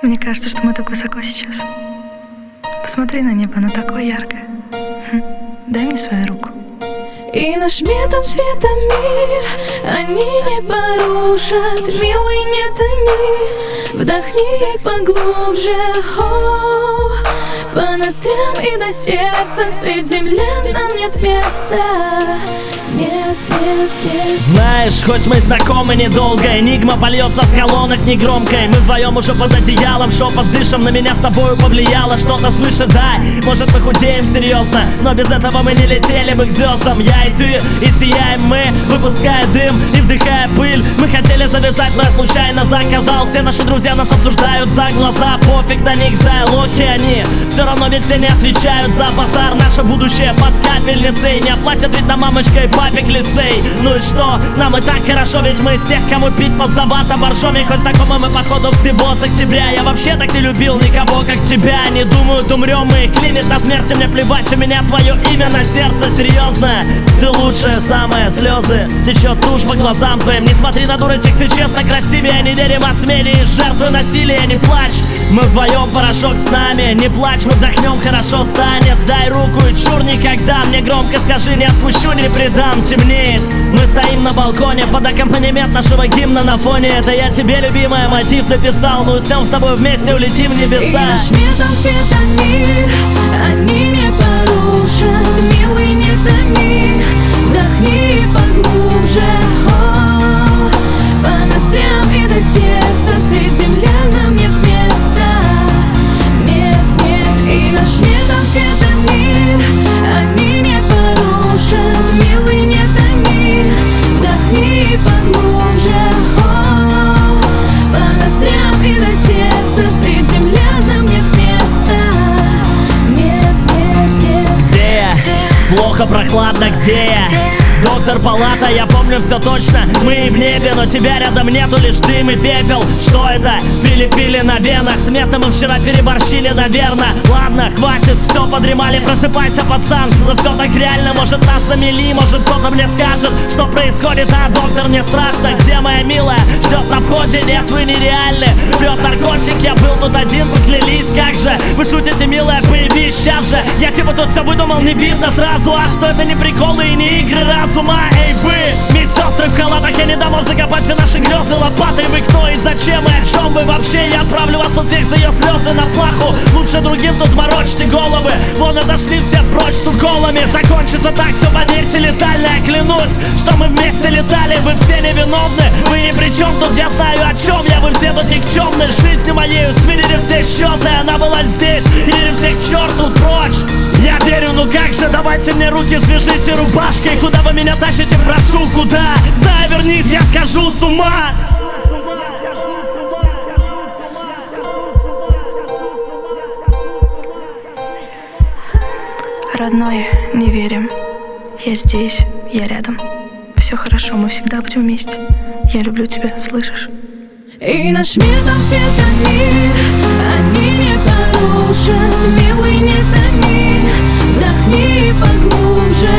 Мне кажется, что мы так высоко сейчас. Посмотри на небо, оно такое яркое. Дай мне свою руку. И наш метод света мир они не порушат. Милый, не томи, вдохни поглубже. По ноздрям и до сердца, средь землян нам нет места. Нет, нет, нет. Знаешь, хоть мы знакомы недолго, энигма польется с колонок негромкой. Мы вдвоем уже под одеялом, шепот дышим, на меня с тобою повлияло что-то свыше, дай. Может мы худеем серьезно, но без этого мы не летели бы к звездам. Я и ты, и сияем мы, выпуская дым и вдыхая пыль. Мы хотели завязать, но я случайно заказал. Все наши друзья нас обсуждают за глаза. Пофиг на них, за лохи они. Все равно ведь все не отвечают за базар. Наше будущее под капельницей. Не оплатят ведь на мамочка и папик лицей. Ну и что, нам и так хорошо, ведь мы из тех, кому пить поздновато боржоми. Хоть знакомы мы походу всего с октября. Я вообще так не любил никого, как тебя. Не думают, умрем мы, клинит на смерти. Мне плевать, у меня твое имя на сердце. Серьезно, ты лучшая, самая, слезы течет тушь по глазам твоим. Не смотри на дурочек, ты честно красивее. Не верим осмелее, жертвы насилия. Не плачь, мы вдвоем, порошок с нами. Не плачь, мы вдохнем, хорошо станет. Дай руку и чур никогда. Мне громко скажи, не отпущу, не предам. Темнеет, мы стоим на балконе под аккомпанемент нашего гимна на фоне. Это я тебе, любимая, мотив написал. Мы уснем с тобой вместе, улетим в небеса. И наш метод света мир они не порушат. Милый, не томи, вдохни поглубже. По ноздрям и до сердца, средь землян нам нет места. Нет, нет. И наш метод света мир они не порушат. Милый, не томи, вдохни поглубже. По ноздрям и до сердца, средь землян нам нет места. Нет, нет, нет. Где я? Плохо, прохладно, где я? Доктор, палата, я помню все точно. Мы в небе, но тебя рядом нету, лишь дым и пепел. Что это? Прилепили на венах. Смета мы вчера переборщили, наверное. Ладно, хватит, все подремали, просыпайся, пацан. Но все так реально, может нас замели. Может кто-то мне скажет, что происходит. А доктор, мне страшно, где моя милая? Ждет на входе, нет, вы нереальны. Прет наркотик, я был тут один, поклялись, как же. Вы шутите, милая, появись сейчас же. Я типа тут все выдумал, не видно сразу. А что это не приколы и не игры разума? Эй вы, медсестры в халатах, я не дам вам закопать все наши грезы лопатой. Вы кто и зачем и о чем вы вообще? Я отправлю вас тут всех за ее слезы на плаху. Лучше другим тут морочьте головы. Вон отошли все прочь с уколами. Закончится так, все, поверьте, летально. Я клянусь, что мы вместе летали. Вы все невиновны, вы ни при чем тут. Я знаю о чем я, вы все тут никчемны. Жизнью моею сверили все счеты. Она была здесь, или всех к черту прочь. Я верю, ну как же, давайте мне руки свяжите рубашкой. Куда вы меня тащите, прошу, куда? Завернись, я схожу с ума. Родной, не верим. Я здесь, я рядом. Все хорошо, мы всегда будем вместе. Я люблю тебя, слышишь? И наш метод света мир они не порушат. Милый, не томи, вдохни поглубже.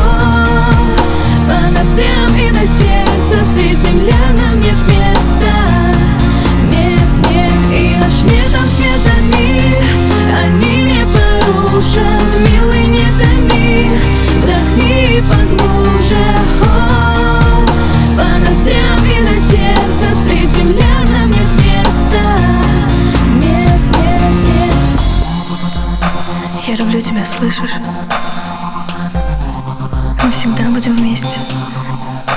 По ноздрям и до сердца, средь землян нам нет места. Нет, нет. И наш метод света мир они не порушат. Милый, не томи, вдохни поглубже. По ноздрям и до сердца, средь землян нам нет места. Нет, нет, нет. Я люблю тебя, слышишь? Мы всегда будем вместе.